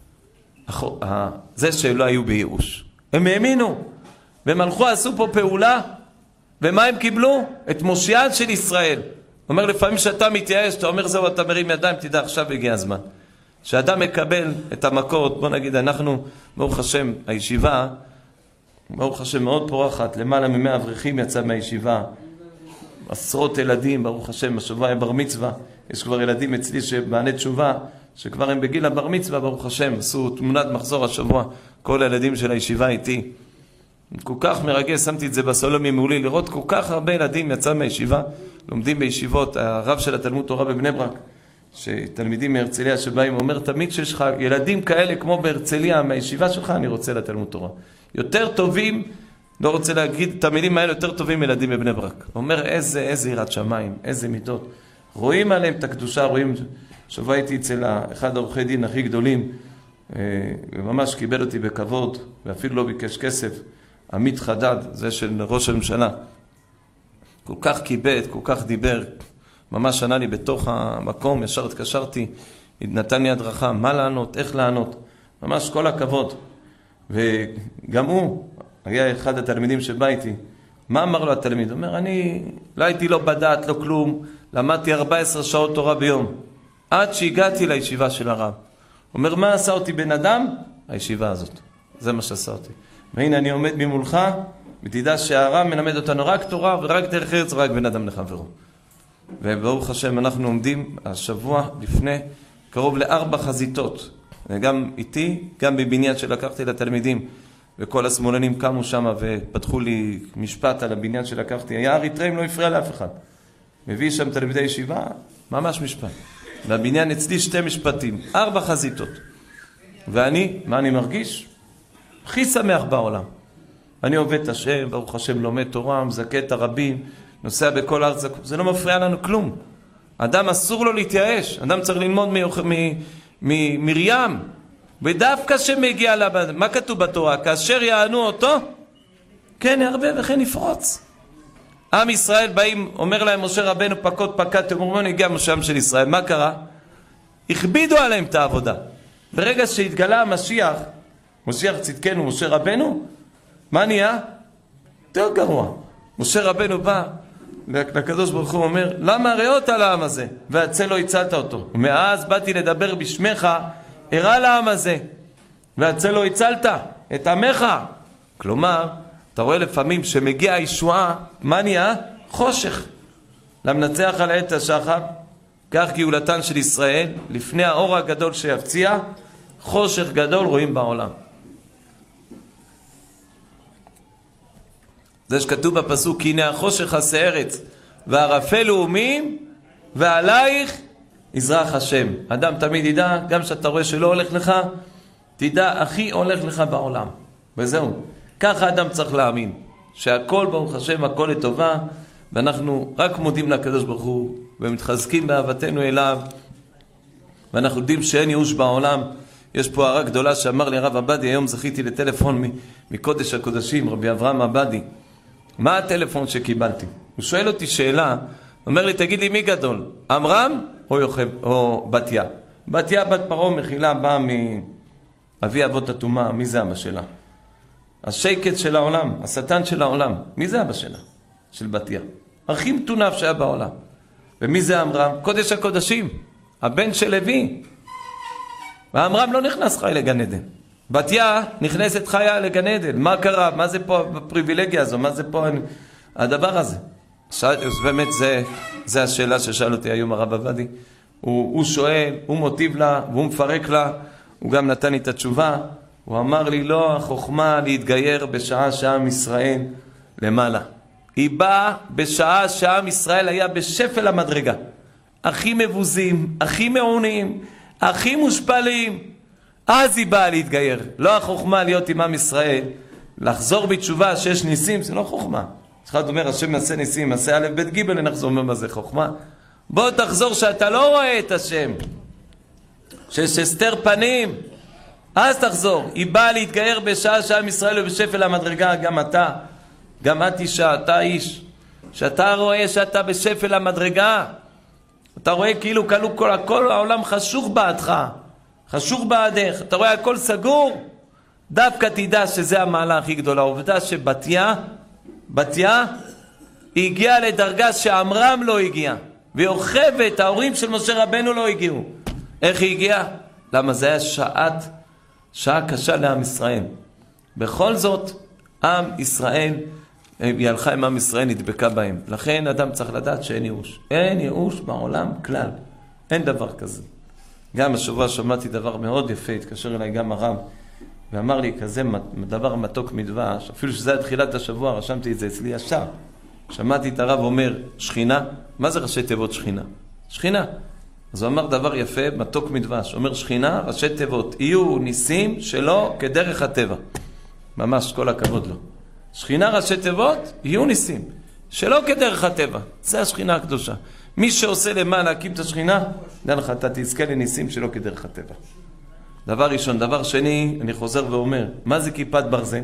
זה שלא היו בייאוש. הם האמינו. והם הלכו, עשו פה פעולה. ומה הם קיבלו? את מושיען של ישראל. אומר לפעמים שאתה מתייאש, אתה אומר זהו, אתה מרים ידיים, תדע עכשיו הגיע הזמן. שאדם מקבל את המכות, בוא נגיד, אנחנו, ברוך השם, הישיבה, ברוך השם מאוד פורחת, למעלה ממאה אברכים יצא מהישיבה, עשרות ילדים, ברוך השם, השבוע היה בר מצווה, יש כבר ילדים אצלי שבעני תשובה, שכבר הם בגיל הבר מצווה, ברוך השם, עשו תמונת מחזור השבוע, כל הילדים של הישיבה איתי. כל כך מרגש, שמתי את זה בסולומי מעולי, לראות כל כך הרבה ילדים יצא מהישיבה, לומדים בישיבות. הרב של התלמוד תורה בבני ברק, שתלמידים מהרצליה שבאים, אומר תמיד שיש לך ילדים כאלה כמו בהרצליה, מהישיבה שלך אני רוצה לתלמוד תורה. יותר טובים, לא רוצה להגיד את המילים האלה, יותר טובים ילדים בבני ברק. אומר איזה, איזה יראת שמיים, איזה מידות. רואים עליהם את הקדושה, רואים, שבוע הייתי אצל אחד העורכי דין הכי גדולים, וממש קיבל אותי בכבוד, ואפילו לא ביקש כסף, עמית חדד, זה של ראש הממשלה. כל כך קיבד, כל כך דיבר, ממש ענה לי בתוך המקום, ישר התקשרתי, נתן לי הדרכה, מה לענות, איך לענות, ממש כל הכבוד. וגם הוא, היה אחד התלמידים שבא איתי, מה אמר לו התלמיד? הוא אומר, אני לא הייתי לא בדעת, לא כלום, למדתי ארבע עשרה שעות תורה ביום, עד שהגעתי לישיבה של הרב. הוא אומר, מה עשה אותי בן אדם? הישיבה הזאת, זה מה שעשה אותי. והנה אני עומד ממולך, ותדע שהרב מלמד אותנו רק תורה, ורק דרך ארץ, רק בן אדם לחברו. וברוך השם אנחנו עומדים השבוע לפני קרוב לארבע חזיתות, וגם איתי, גם בבניין שלקחתי לתלמידים, וכל השמאלנים קמו שם ופתחו לי משפט על הבניין שלקחתי. היה אריתראים, לא הפריע לאף אחד. מביא שם תלמידי ישיבה, ממש משפט. והבניין אצלי שתי משפטים, ארבע חזיתות. ואני, מה אני מרגיש? הכי שמח בעולם. אני עובד את השם, ברוך השם לומד תורה, מזכה את הרבים, נוסע בכל הארץ, זה לא מפריע לנו כלום. אדם אסור לו להתייאש, אדם צריך ללמוד ממרים, ודווקא שמגיע לבד, מה כתוב בתורה? כאשר יענו אותו, כן ירבה וכן יפרוץ. עם ישראל באים, אומר להם משה רבנו פקוד פקד, אומרים הגיע משה של ישראל, מה קרה? הכבידו עליהם את העבודה. ברגע שהתגלה המשיח, משיח צדקנו, משה רבנו, מה נהיה? יותר גרוע. משה רבנו בא, לקדוש ברוך הוא אומר, למה ראות על העם הזה? והצל לא הצלת אותו. ומאז באתי לדבר בשמך, הראה לעם הזה, והצל לא הצלת את עמך. כלומר, אתה רואה לפעמים שמגיע הישועה, מה נהיה? חושך. למנצח על עת השחר, כך גאולתן של ישראל, לפני האור הגדול שיפציע, חושך גדול רואים בעולם. זה שכתוב בפסוק, הנה החושך עשה ארץ, וערפל לאומים, ועלייך יזרח השם. אדם תמיד ידע, גם שאתה רואה שלא הולך לך, תדע, הכי הולך לך בעולם. וזהו. ככה אדם צריך להאמין, שהכל ברוך השם, הכל לטובה, ואנחנו רק מודים לקדוש ברוך הוא, ומתחזקים באהבתנו אליו, ואנחנו יודעים שאין ייאוש בעולם. יש פה הערה גדולה שאמר לי הרב עבדי, היום זכיתי לטלפון מקודש הקודשים, רבי אברהם עבדי. מה הטלפון שקיבלתי? הוא שואל אותי שאלה, אומר לי, תגיד לי מי גדול, אמרם או, יוחב, או בתיה? בתיה בת פרעה מחילה באה מאבי אבות התומה, מי זה אבא שלה? השקט של העולם, השטן של העולם, מי זה אבא שלה? של בתיה. הכי מתונף שהיה בעולם. ומי זה אמרם? קודש הקודשים, הבן של לוי. ואמרם לא נכנס חי לגן עדן. בתיה נכנסת חיה לגן עדן. מה קרה? מה זה פה הפריבילגיה הזו? מה זה פה הדבר הזה? אז באמת זה, זה השאלה ששאל אותי היום הרב עבדי. הוא, הוא שואל, הוא מוטיב לה, והוא מפרק לה. הוא גם נתן לי את התשובה. הוא אמר לי, לא החוכמה להתגייר בשעה שעם ישראל למעלה. היא באה בשעה שעם ישראל היה בשפל המדרגה. הכי מבוזים, הכי מעונים, הכי מושפלים. אז היא באה להתגייר. לא החוכמה להיות עם עם ישראל. לחזור בתשובה שיש ניסים, זה לא חוכמה. אחד אומר, השם עשה ניסים, עשה א' ב' ג' נחזור מה זה חוכמה. בוא תחזור שאתה לא רואה את השם. שיש הסתר פנים. אז תחזור. היא באה להתגייר בשעה שעם ישראל ובשפל המדרגה. גם אתה, גם את אישה, אתה איש. שאתה רואה שאתה בשפל המדרגה. אתה רואה כאילו כלו כל, כל העולם חשוך בעדך. חשוך בעדך. אתה רואה הכל סגור. דווקא תדע שזה המעלה הכי גדולה. עובדה שבתיה, בתיה, היא הגיעה לדרגה שאמרם לא הגיע. ויוכבת, ההורים של משה רבנו לא הגיעו. איך היא הגיעה? למה זה היה שעת, שעה קשה לעם ישראל. בכל זאת, עם ישראל, היא הלכה עם עם ישראל, נדבקה בהם. לכן אדם צריך לדעת שאין ייאוש. אין ייאוש בעולם כלל. אין דבר כזה. גם השבוע שמעתי דבר מאוד יפה, התקשר אליי גם הרב, ואמר לי כזה דבר מתוק מדבש, אפילו שזה היה תחילת השבוע, רשמתי את זה אצלי ישר. שמעתי את הרב אומר, שכינה, מה זה ראשי תיבות שכינה? שכינה. אז הוא אמר דבר יפה, מתוק מדבש. אומר שכינה, ראשי תיבות, יהיו ניסים שלא כדרך הטבע. ממש, כל הכבוד לו. שכינה ראשי תיבות, יהיו ניסים שלא כדרך הטבע. זה השכינה הקדושה. מי שעושה למה להקים את השכינה, דע לך, אתה תזכה לניסים שלא כדרך הטבע. דבר ראשון. דבר שני, אני חוזר ואומר, מה זה כיפת ברזל?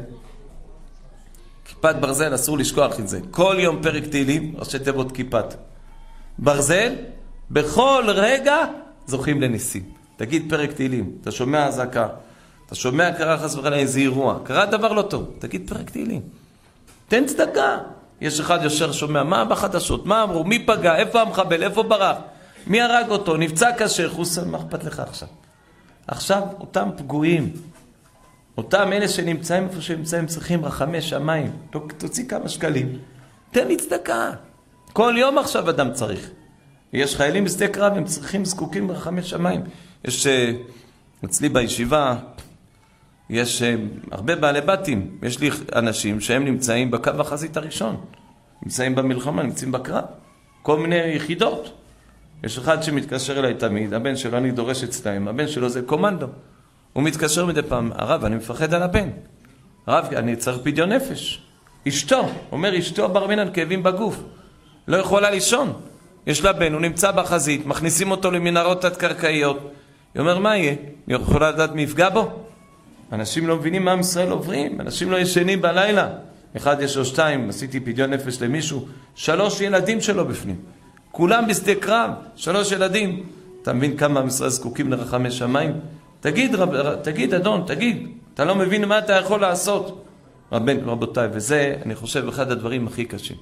כיפת ברזל, אסור לשכוח את זה. כל יום פרק תהילים, ראשי תיבות כיפת ברזל, בכל רגע זוכים לניסים. תגיד פרק תהילים, אתה שומע הזעקה, אתה שומע קרה חס וחלילה איזה אירוע, קרה דבר לא טוב, תגיד פרק תהילים. תן צדקה. יש אחד ישר שומע, מה בחדשות, מה אמרו, מי פגע, איפה המחבל, איפה ברח, מי הרג אותו, נפצע קשה, חוסן, מה אכפת לך עכשיו? עכשיו, אותם פגועים, אותם אלה שנמצאים איפה שנמצאים, צריכים רחמי שמיים, תוציא כמה שקלים, תן לי צדקה. כל יום עכשיו אדם צריך. יש חיילים בשדה קרב, הם צריכים זקוקים ברחמי שמיים. יש אצלי בישיבה, יש הרבה בעלי בתים, יש לי אנשים שהם נמצאים בקו החזית הראשון, נמצאים במלחמה, נמצאים בקרב, כל מיני יחידות. יש אחד שמתקשר אליי תמיד, הבן שלו, אני דורש אצלהם, הבן שלו זה קומנדו. הוא מתקשר מדי פעם, הרב, אני מפחד על הבן. הרב, אני צריך פדיון נפש. אשתו, אומר אשתו ברמינן כאבים בגוף, לא יכולה לישון. יש לה בן, הוא נמצא בחזית, מכניסים אותו למנהרות תת-קרקעיות. היא אומר, מה יהיה? היא יכולה לדעת מי יפגע בו? אנשים לא מבינים מה עם ישראל עוברים, אנשים לא ישנים בלילה. אחד יש או שתיים, עשיתי פדיון נפש למישהו, שלוש ילדים שלו בפנים. כולם בשדה קרב, שלוש ילדים. אתה מבין כמה עם ישראל זקוקים לרחמי שמיים? תגיד, רב, תגיד, אדון, תגיד. אתה לא מבין מה אתה יכול לעשות. רבן, רבותיי, וזה, אני חושב, אחד הדברים הכי קשים.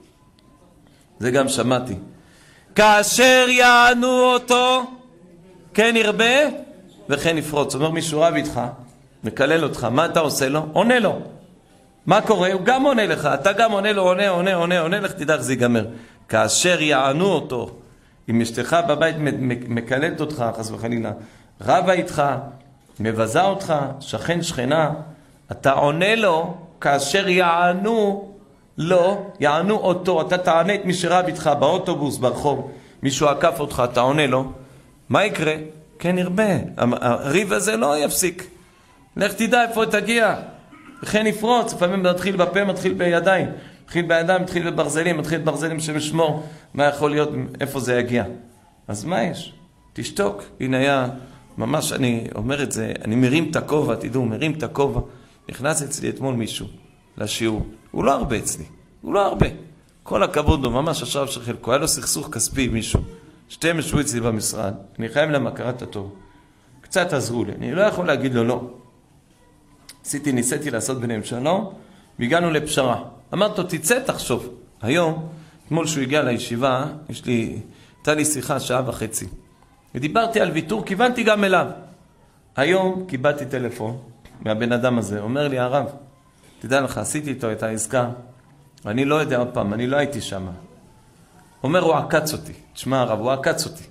זה גם שמעתי. כאשר יענו אותו, כן ירבה וכן יפרוץ. אומר מישהו רב איתך, מקלל אותך, מה אתה עושה לו? עונה לו. מה קורה? הוא גם עונה לך, אתה גם עונה לו, עונה, עונה, עונה, עונה, לך תדע איך זה ייגמר. כאשר יענו אותו, אם אשתך בבית מקללת אותך, חס וחלילה, רבה איתך, מבזה אותך, שכן שכנה, אתה עונה לו, כאשר יענו לו, יענו אותו, אתה תענה את מי שרב איתך באוטובוס, ברחוב, מישהו עקף אותך, אתה עונה לו, מה יקרה? כן ירבה, הריב הזה לא יפסיק. לך תדע איפה תגיע, וכן יפרוץ, לפעמים מתחיל בפה, מתחיל בידיים, מתחיל בידיים, מתחיל בברזלים, מתחיל בברזלים שמשמור, מה יכול להיות, איפה זה יגיע. אז מה יש? תשתוק. הנה היה, ממש אני אומר את זה, אני מרים את הכובע, תדעו, מרים את הכובע. נכנס אצלי אתמול מישהו לשיעור, הוא לא הרבה אצלי, הוא לא הרבה. כל הכבוד לו, ממש השרב של חלקו, היה לו סכסוך כספי עם מישהו. שתיהם ישבו אצלי במשרד, אני חייב להם הכרת הטוב. קצת עזרו לי, אני לא יכול להגיד לו לא. עשיתי, ניסיתי לעשות ביניהם שלום, והגענו לפשרה. אמרת לו, תצא, תחשוב. היום, אתמול שהוא הגיע לישיבה, יש לי, הייתה לי שיחה שעה וחצי. ודיברתי על ויתור, כיוונתי גם אליו. היום קיבלתי טלפון מהבן אדם הזה, אומר לי, הרב, תדע לך, עשיתי איתו את העסקה, ואני לא יודע עוד פעם, אני לא הייתי שם. אומר, הוא עקץ אותי. תשמע הרב, הוא עקץ אותי.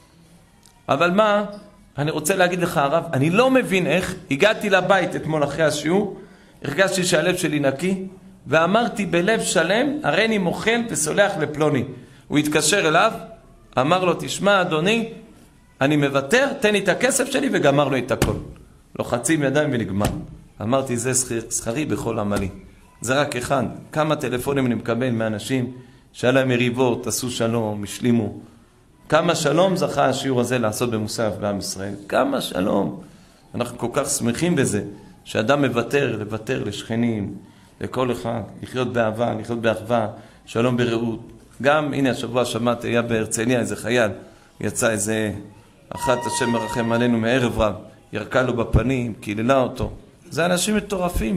אבל מה, אני רוצה להגיד לך הרב, אני לא מבין איך, הגעתי לבית אתמול אחרי השיעור, הרגשתי שהלב שלי נקי, ואמרתי בלב שלם, הרי אני מוחל וסולח לפלוני. הוא התקשר אליו, אמר לו, תשמע אדוני, אני מוותר, תן לי את הכסף שלי וגמר לו את הכל. לוחצים ידיים ונגמר. אמרתי, זה שכרי בכל עמלי. זה רק אחד. כמה טלפונים אני מקבל מאנשים שהיה להם מריבות, עשו שלום, השלימו. כמה שלום זכה השיעור הזה לעשות במוסף בעם ישראל. כמה שלום. אנחנו כל כך שמחים בזה, שאדם מוותר, לוותר לשכנים, לכל אחד, לחיות באהבה, לחיות באחווה, שלום ברעות. גם, הנה השבוע שמעתי, היה בהרצליה איזה חייל, יצא איזה אחת השם מרחם עלינו מערב רב, ירקה לו בפנים, קיללה אותו. זה אנשים מטורפים.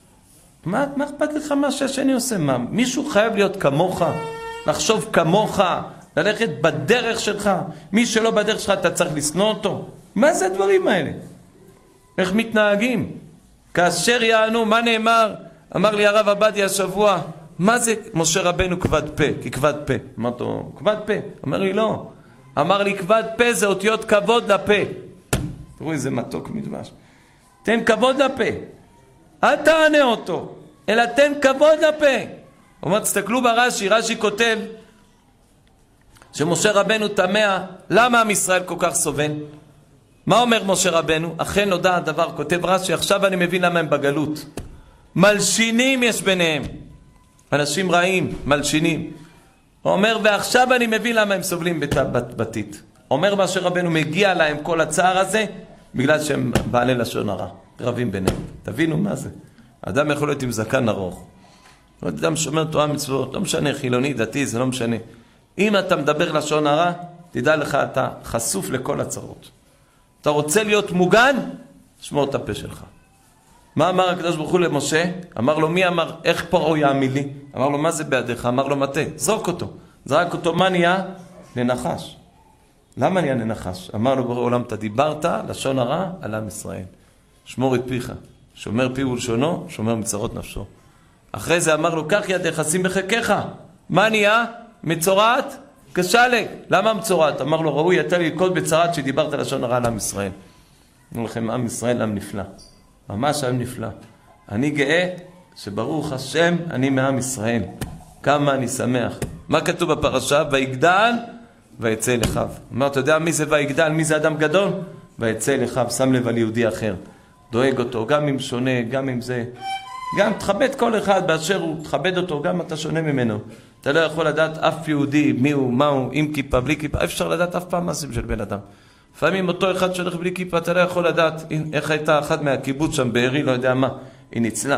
מה, מה אכפת לך מה שהשני עושה? מה, מישהו חייב להיות כמוך, לחשוב כמוך, ללכת בדרך שלך. מי שלא בדרך שלך אתה צריך לשנוא אותו. מה זה הדברים האלה? איך מתנהגים? כאשר יענו, מה נאמר? אמר לי הרב עבדיה השבוע, מה זה משה רבנו כבד פה? כי כבד פה. אמרתי לו, כבד פה? אמר לי לא. אמר לי כבד פה זה אותיות כבוד לפה. תראו איזה מתוק מדבש. תן כבוד לפה. אל תענה אותו, אלא תן כבוד לפה. אומר, תסתכלו ברש"י, רש"י כותב שמשה רבנו תמה, למה עם ישראל כל כך סובל? מה אומר משה רבנו? אכן נודע הדבר, כותב רש"י, עכשיו אני מבין למה הם בגלות. מלשינים יש ביניהם. אנשים רעים, מלשינים. הוא אומר, ועכשיו אני מבין למה הם סובלים בתית. אומר משה רבנו, מגיע להם כל הצער הזה, בגלל שהם בעלי לשון הרע, רבים ביניהם. תבינו מה זה. אדם יכול להיות עם זקן ארוך. אדם שומר תורה מצוות, לא משנה, חילוני, דתי, זה לא משנה. אם אתה מדבר לשון הרע, תדע לך, אתה חשוף לכל הצרות. אתה רוצה להיות מוגן? שמור את הפה שלך. מה אמר הקדוש ברוך הוא למשה? אמר לו, מי אמר, איך פרעה יאמין לי? אמר לו, מה זה בידיך? אמר לו, מטה, זרוק אותו. זרק אותו, מה נהיה? לנחש. למה נהיה לנחש? אמר לו, ברור עולם, אתה דיברת לשון הרע על עם ישראל. שמור את פיך. שומר פי ולשונו, שומר מצרות נפשו. אחרי זה אמר לו, כך יד יחסים בחקיך. מה נהיה? מצורעת? כשלג. למה מצורעת? אמר לו, ראוי, אתה ללכות בצרת שדיברת לשון הרע על עם ישראל. אמרו לכם, עם ישראל עם נפלא. ממש עם נפלא. אני גאה שברוך השם אני מעם ישראל. כמה אני שמח. מה כתוב בפרשה? ויגדל ויצא אל אחיו. אומר, אתה יודע מי זה ויגדל? מי זה אדם גדול? ויצא אל אחיו, שם לב על יהודי אחר. דואג אותו, גם אם שונה, גם אם זה. גם תכבד כל אחד באשר הוא, תכבד אותו, גם אתה שונה ממנו. אתה לא יכול לדעת אף יהודי, מי הוא, מה הוא, עם כיפה, בלי כיפה. אפשר לדעת אף פעם מעשים של בן אדם. לפעמים אותו אחד שהולך בלי כיפה, אתה לא יכול לדעת איך הייתה אחת מהקיבוץ שם בערי, לא יודע מה, היא ניצלה.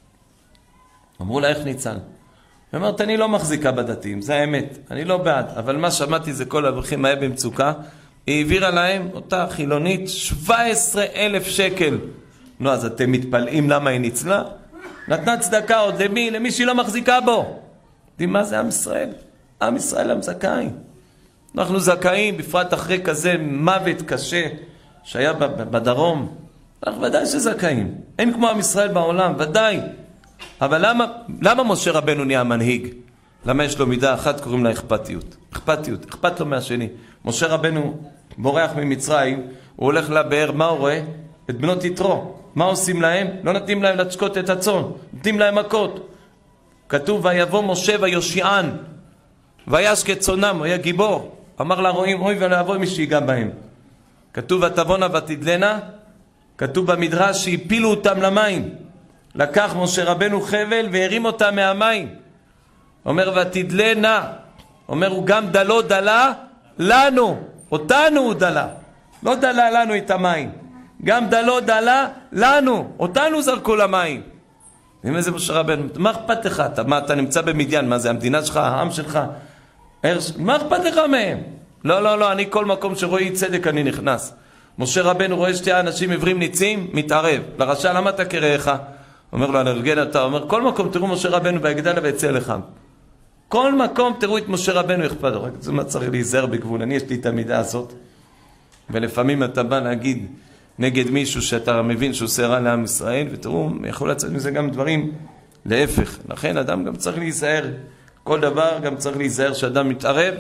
אמרו לה, איך ניצל? היא אומרת, אני לא מחזיקה בדתיים, זה האמת, אני לא בעד, אבל מה שמעתי זה כל האברכים היה במצוקה, היא העבירה להם, אותה חילונית, שבע עשרה אלף שקל. נו, אז אתם מתפלאים למה היא ניצלה? נתנה צדקה עוד למי? למי שהיא לא מחזיקה בו. יודעים מה זה עם ישראל? עם ישראל הם זכאים. אנחנו זכאים, בפרט אחרי כזה מוות קשה שהיה בדרום. אנחנו ודאי שזכאים. אין כמו עם ישראל בעולם, ודאי. אבל למה, למה משה רבנו נהיה מנהיג? למה יש לו מידה אחת, קוראים לה אכפתיות. אכפתיות, אכפת לו מהשני. משה רבנו בורח ממצרים, הוא הולך לבאר, מה הוא רואה? את בנות יתרו. מה עושים להם? לא נתנים להם לשקוט את הצאן, נותנים להם מכות. כתוב, ויבוא משה ויושיען, וישק צאנם, הוא היה גיבור. אמר לה, רואים, אוי ולאבוי מי שיגע בהם. כתוב, ותבונה ותדלנה, כתוב במדרש שהפילו אותם למים. לקח משה רבנו חבל והרים אותם מהמים. אומר, ותדלנה, אומר, הוא גם דלו דלה לנו, אותנו הוא דלה. לא דלה לנו את המים. גם דלו דלה לנו, אותנו זרקו למים. ואם איזה משה רבנו, מה אכפת לך? אתה, מה, אתה נמצא במדיין, מה זה המדינה שלך, העם שלך? מה אכפת לך מהם? לא, לא, לא, אני כל מקום שרואי צדק אני נכנס. משה רבנו רואה שתי אנשים עברים ניצים, מתערב. לרשע, למה אתה קראיך? אומר לו, הנרגן אתה, אומר, כל מקום תראו משה רבנו ויגדל ויצא לך. כל מקום תראו את משה רבנו אכפת. רק זה מה צריך להיזהר בגבול, אני יש לי את המידה הזאת. ולפעמים אתה בא להגיד נגד מישהו שאתה מבין שהוא עושה רע לעם ישראל, ותראו, יכול לצאת מזה גם דברים להפך. לכן אדם גם צריך להיזהר, כל דבר גם צריך להיזהר שאדם מתערב.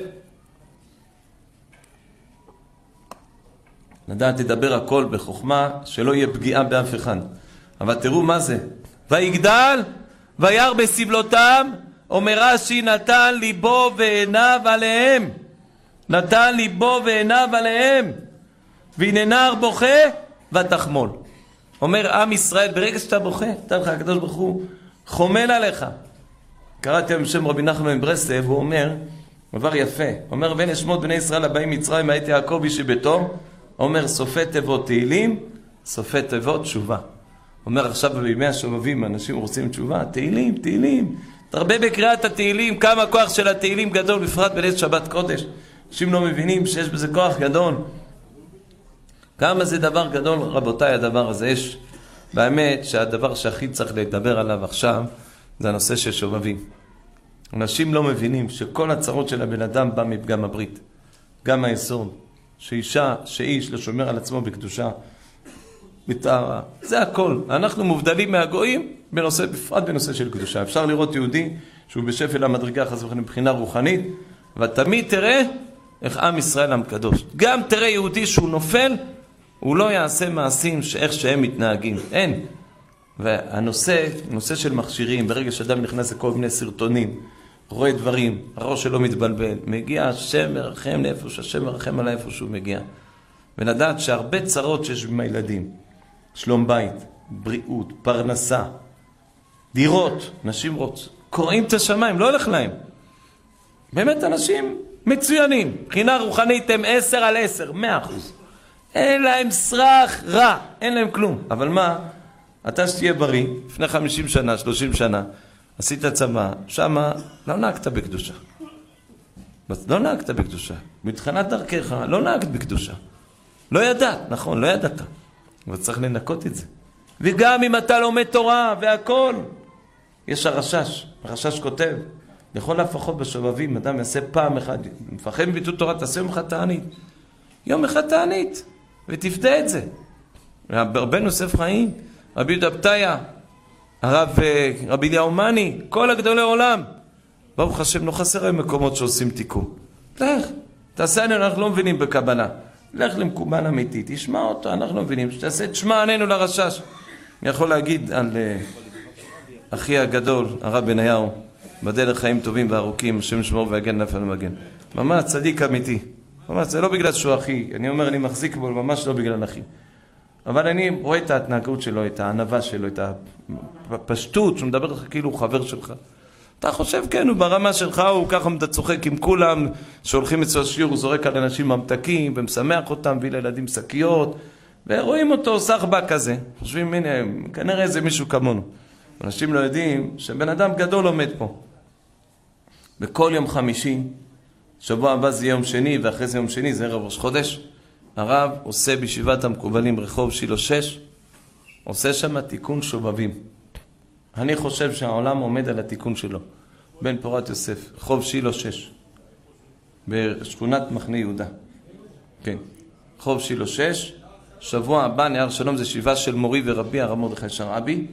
לדעת תדבר הכל בחוכמה, שלא יהיה פגיעה באף אחד. אבל תראו מה זה. ויגדל, וירא בסבלותם, אומר רש"י, נתן ליבו ועיניו עליהם. נתן ליבו ועיניו עליהם. והנה נער בוכה ותחמול. אומר עם ישראל, ברגע שאתה בוכה, אתה לך הקדוש ברוך הוא חומל עליך. קראתי עם שם רבי נחמן מברסלב, הוא אומר, דבר יפה, אומר, בין שמות בני ישראל הבאים מצרים, הייתי יעקב איש ביתו, אומר, סופי תיבות תהילים, סופי תיבות תשובה. אומר, עכשיו בימי השובבים, אנשים רוצים תשובה, תהילים, תהילים. תרבה בקריאת התהילים, כמה כוח של התהילים גדול, בפרט בליל שבת קודש. אנשים לא מבינים שיש בזה כוח גדול. כמה זה דבר גדול, רבותיי, הדבר הזה. יש, באמת, שהדבר שהכי צריך לדבר עליו עכשיו, זה הנושא של שובבים. אנשים לא מבינים שכל הצרות של הבן אדם בא מפגם הברית. גם היסוד, שאישה, שאיש לא שומר על עצמו בקדושה, בטהרה. זה הכל. אנחנו מובדלים מהגויים בנושא, בפרט בנושא של קדושה. אפשר לראות יהודי שהוא בשפל המדרגה חס וחלילה מבחינה רוחנית, ותמיד תראה איך עם ישראל עם קדוש. גם תראה יהודי שהוא נופל, הוא לא יעשה מעשים שאיך שהם מתנהגים. אין. והנושא, נושא של מכשירים, ברגע שאדם נכנס לכל מיני סרטונים, רואה דברים, הראש שלו מתבלבל, מגיע השם מרחם לאיפה שהשם מרחם על איפה שהוא מגיע. ולדעת שהרבה צרות שיש עם הילדים, שלום בית, בריאות, פרנסה, דירות, נשים רוצות, קוראים את השמיים, לא הולך להם. באמת אנשים מצוינים, מבחינה רוחנית הם עשר על עשר, מאה אחוז. אין להם סרח רע, אין להם כלום. אבל מה? אתה שתהיה בריא, לפני חמישים שנה, שלושים שנה, עשית צבא, שמה לא נהגת בקדושה. לא נהגת בקדושה. מתחילת דרכך, לא נהגת בקדושה. לא ידעת, נכון, לא ידעת. אבל צריך לנקות את זה. וגם אם אתה לומד תורה והכל, יש הרשש. הרשש כותב, לכל הפחות בשובבים, אדם יעשה פעם אחת, מפחד מביטול תורה, תעשה יום אחד תענית. יום אחד תענית, ותפדה את זה. רבנו יוסף חיים, רבי יהודה פתיה, הרב רבי אליהו מאני, כל הגדולי עולם. ברוך השם, לא חסר היום מקומות שעושים תיקון. לך, תעשה עלינו, אנחנו לא מבינים בקבלה. לך למקובל אמיתי, תשמע אותו, אנחנו לא מבינים. שתעשה, תשמע עלינו לרשש. אני יכול להגיד על אחי הגדול, הרב בניהו, בדרך חיים טובים וארוכים, השם שמור והגן נפל ומגן. ממש צדיק אמיתי. ממש, זה לא בגלל שהוא אחי. אני אומר, אני מחזיק בו, ממש לא בגלל אחי. אבל אני רואה את ההתנהגות שלו, את הענווה שלו, את הפשטות, שהוא מדבר לך כאילו הוא חבר שלך. אתה חושב, כן, הוא ברמה שלך, הוא ככה צוחק עם כולם, שהולכים אצלו שיעור, הוא זורק על אנשים ממתקים, ומשמח אותם, מביא לילדים שקיות, ורואים אותו סחבא כזה. חושבים, הנה, כנראה זה מישהו כמונו. אנשים לא יודעים שבן אדם גדול עומד פה. בכל יום חמישי, שבוע הבא זה יום שני, ואחרי זה יום שני זה ערב ראש חודש, הרב עושה בישיבת המקובלים רחוב שילה שש, עושה שם תיקון שובבים. אני חושב שהעולם עומד על התיקון שלו. בן פורת יוסף, רחוב שילה שש, בשכונת מחנה יהודה. כן, רחוב שילה שש, שבוע הבא, נהר שלום, זה שיבה של מורי ורבי, הרב מרדכי שרעבי,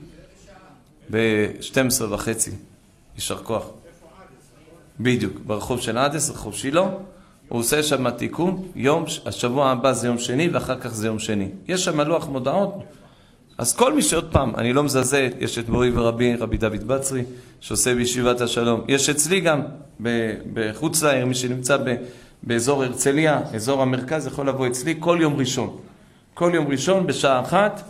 ב-שתים עשרה וחצי, יישר כוח. בדיוק, ברחוב של עדס, רחוב שילה, הוא עושה שם תיקון, יום, השבוע הבא זה יום שני, ואחר כך זה יום שני. יש שם לוח מודעות, אז כל מי שעוד פעם, אני לא מזלזל, יש את מורי ורבי, רבי דוד בצרי, שעושה בישיבת השלום. יש אצלי גם, בחוץ לעיר, מי שנמצא ב, באזור הרצליה, אזור המרכז, יכול לבוא אצלי כל יום ראשון. כל יום ראשון בשעה אחת,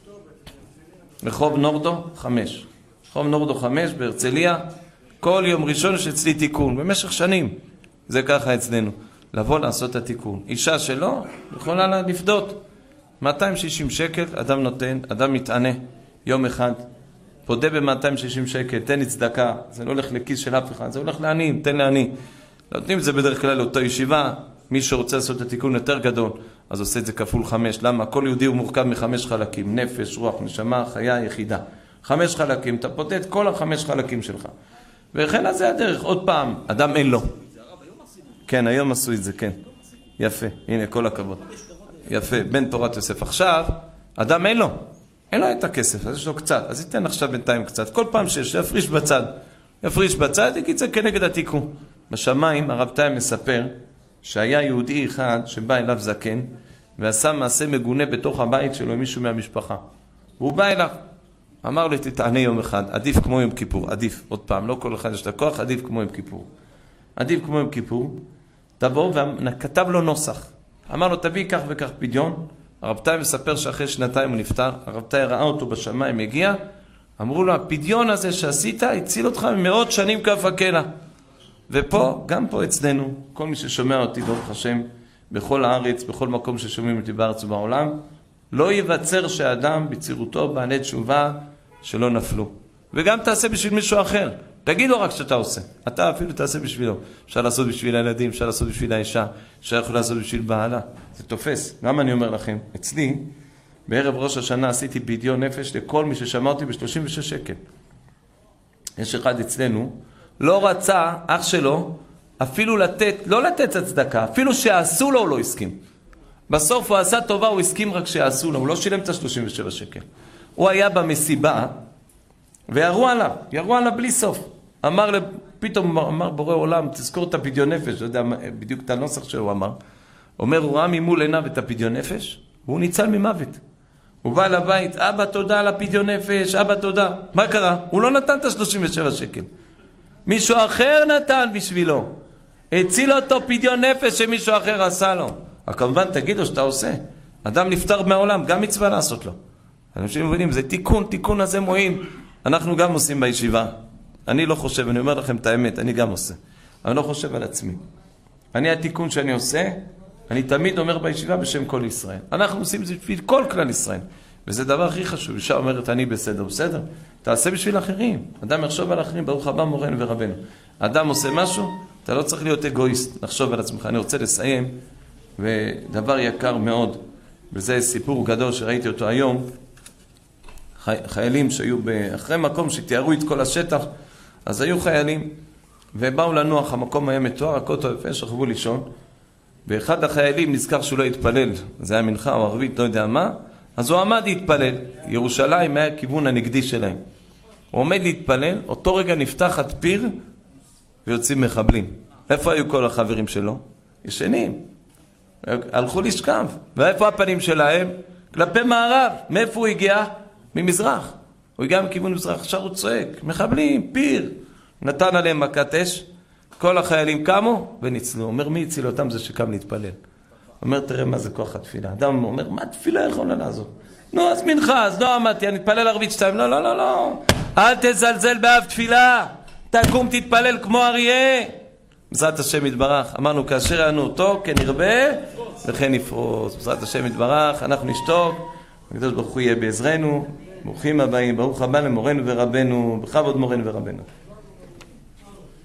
רחוב נורדו חמש. רחוב נורדו חמש בהרצליה, כל יום ראשון יש אצלי תיקון, במשך שנים. זה ככה אצלנו. לבוא לעשות את התיקון. אישה שלא, יכולה לפדות. מאתיים ושישים שקל, אדם נותן, אדם מתענה, יום אחד, פודה ב-מאתיים ושישים שקל, תן לי צדקה, זה לא הולך לכיס של אף אחד, זה הולך לעני, תן לעני. נותנים את זה בדרך כלל לאותו ישיבה, מי שרוצה לעשות את התיקון יותר גדול, אז עושה את זה כפול חמש. למה? כל יהודי הוא מורכב מחמש חלקים, נפש, רוח, נשמה, חיה, יחידה. חמש חלקים, אתה פודה את כל החמש חלקים שלך. וכן אז זה הדרך, עוד פעם, אדם אין לו. כן, היום עשו את זה, כן. יפה, הנה, כל הכבוד. יפה, בן פורת יוסף. עכשיו, אדם אין לו. אין לו את הכסף, אז יש לו קצת. אז ייתן עכשיו בינתיים קצת. כל פעם שיש, יפריש בצד. יפריש בצד, יגיד זה כנגד התיקון. בשמיים, הרב טיים מספר שהיה יהודי אחד שבא אליו זקן, ועשה מעשה מגונה בתוך הבית שלו עם מישהו מהמשפחה. והוא בא אליו. אמר לו, תתענה יום אחד, עדיף כמו יום כיפור. עדיף, עוד פעם, לא כל אחד יש את הכוח, עדיף כמו יום כיפור. עדיף כמו יום כיפור. תבוא וכתב לו נוסח. אמר לו, תביא כך וכך פדיון. הרב טיים מספר שאחרי שנתיים הוא נפטר. הרב טיים ראה אותו בשמיים, הגיע. אמרו לו, הפדיון הזה שעשית, הציל אותך ממאות שנים כף הקלע. ופה, גם פה אצלנו, כל מי ששומע אותי, ברוך השם, בכל הארץ, בכל מקום ששומעים אותי בארץ ובעולם, לא ייווצר שהאדם בצירותו בעלי תשובה שלא נפלו. וגם תעשה בשביל מישהו אחר. תגיד לו רק שאתה עושה. אתה אפילו תעשה בשבילו. אפשר לעשות בשביל הילדים, אפשר לעשות בשביל האישה, אפשר יכול לעשות בשביל בעלה. זה תופס. למה אני אומר לכם? אצלי, בערב ראש השנה עשיתי פדיון נפש לכל מי ששמע אותי ב-שלושים ושש שקל. יש אחד אצלנו, לא רצה, אח שלו, אפילו לתת, לא לתת הצדקה, אפילו שעשו לו הוא לא הסכים. בסוף הוא עשה טובה, הוא הסכים רק שעשו לו, הוא לא שילם את ה-שלושים ושבע שקל. הוא היה במסיבה, וירו עליו, ירו עליו בלי סוף. אמר, פתאום אמר בורא עולם, תזכור את הפדיון נפש, לא יודע בדיוק את הנוסח שהוא אמר. אומר, הוא ראה ממול עיניו את הפדיון נפש, והוא ניצל ממוות. הוא בא לבית, אבא תודה על הפדיון נפש, אבא תודה. מה קרה? הוא לא נתן את ה-שלושים ושבע שקל. מישהו אחר נתן בשבילו. הציל אותו פדיון נפש שמישהו אחר עשה לו. כמובן תגידו שאתה עושה. אדם נפטר מהעולם, גם מצווה לעשות לו. אנשים מבינים, זה תיקון, תיקון הזה מועיל. אנחנו גם עושים בישיבה. אני לא חושב, אני אומר לכם את האמת, אני גם עושה. אני לא חושב על עצמי. אני התיקון שאני עושה, אני תמיד אומר בישיבה בשם כל ישראל. אנחנו עושים זה בשביל כל כלל ישראל. וזה דבר הכי חשוב. אישה אומרת, אני בסדר, בסדר. תעשה בשביל אחרים. אדם יחשוב על אחרים, ברוך הבא מורנו ורבנו. אדם עושה משהו, אתה לא צריך להיות אגואיסט, לחשוב על עצמך. אני רוצה לסיים, ודבר יקר מאוד, וזה סיפור גדול שראיתי אותו היום, חי, חיילים שהיו אחרי מקום שתיארו את כל השטח, אז היו חיילים, ובאו לנוח, המקום היה מתואר, הכל טוב יפה, שכבו לישון, ואחד החיילים נזכר שהוא לא התפלל, זה היה מנחה או ערבית, לא יודע מה, אז הוא עמד להתפלל, ירושלים היה כיוון הנגדי שלהם. הוא עומד להתפלל, אותו רגע נפתח הדפיר, ויוצאים מחבלים. איפה היו כל החברים שלו? ישנים. הלכו לשכב. ואיפה הפנים שלהם? כלפי מערב. מאיפה הוא הגיע? ממזרח. הוא הגיע מכיוון מזרח, עכשיו הוא צועק, מחבלים, פיר. נתן עליהם מכת אש, כל החיילים קמו וניצלו. אומר, מי הציל אותם? זה שקם להתפלל. אומר, תראה מה זה כוח התפילה. אדם אומר, מה תפילה יכולה לעזור? נו, אז מנחה, אז לא עמדתי, אני אתפלל ערבית שתיים. לא, לא, לא, לא. אל תזלזל באב תפילה. תקום, תתפלל כמו אריה. בעזרת השם יתברך. אמרנו, כאשר יענו אותו, כן ירבה וכן יפרוס. בעזרת השם יתברך, אנחנו נשתוק. הקדוש ברוך הוא יהיה בעזרנו. ברוכים הבאים, ברוך הבא למורנו ורבנו, בכבוד מורנו ורבנו.